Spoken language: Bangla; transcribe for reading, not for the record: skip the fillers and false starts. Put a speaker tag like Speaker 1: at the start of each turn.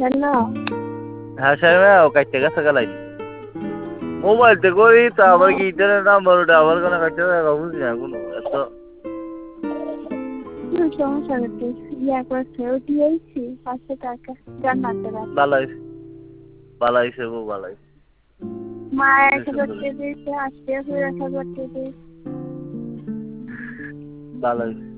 Speaker 1: কেন?
Speaker 2: হ্যাঁ স্যার কাটতে গেছে গেলাই মোবাইল তে করি তা আবার কি ইন্টারনেট নাম্বার ওটা আবার কোনো কাটতে বুঝি না কোনো এত
Speaker 1: সমস্যা হচ্ছে ইয়া করছে ওটিআইছি 500 টাকা জান্নাতের
Speaker 2: বালাই বালাইছে গো বালাই
Speaker 1: মা 1000 টাকা দিয়েছে আজকে 1000 টাকা দিয়েছে
Speaker 2: বালাই